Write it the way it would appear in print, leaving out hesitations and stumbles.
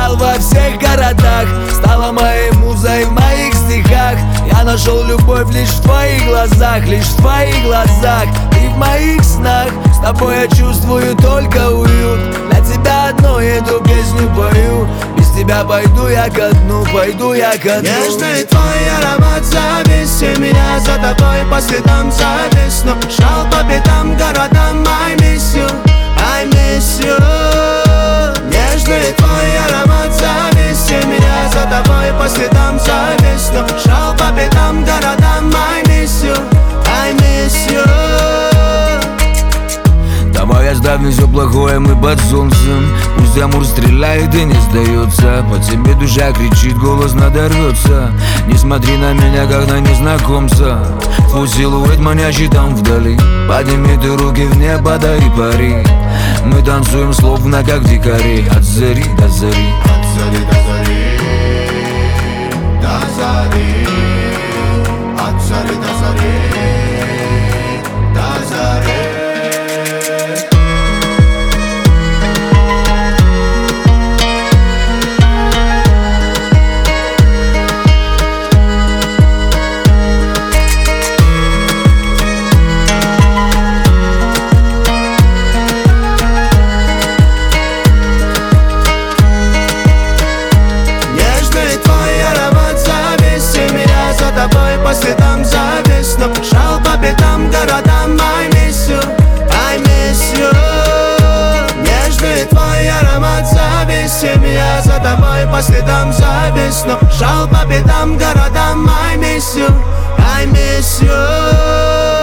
побывал во всех городах, стала моей музой в моих стихах. Я нашел любовь лишь в твоих глазах, лишь в твоих глазах. И в моих снах с тобой я чувствую только уют. Для тебя одну эту песню пою. Без тебя пойду я ко дну, пойду я ко дну. Нежный твой аромат зависи, меня за тобой по следам за весну. Шел по пятам городам, I miss you, I miss you. Нежный твой аромат зависи, меня за тобой по следам за весну. Шел по пятам городам, I miss you, I miss you. Давай оставим все плохое, мы под солнцем. Пусть Амур стреляет и не сдается. По тебе душа кричит, голос надорвется. Не смотри на меня, как на незнакомца. Твой силуэт манящий там вдали. Подними ты руки в небо, да и пари. Мы танцуем словно как дикари. От зари до зари, от зари до зари, до зари, от зари до зари, до зари. По следам за весну, шел по пятам городам, I miss you, I miss you. Нежный твой аромат зависи, я за тобой по следам за весну. Шел по пятам городам, I miss you, I miss you.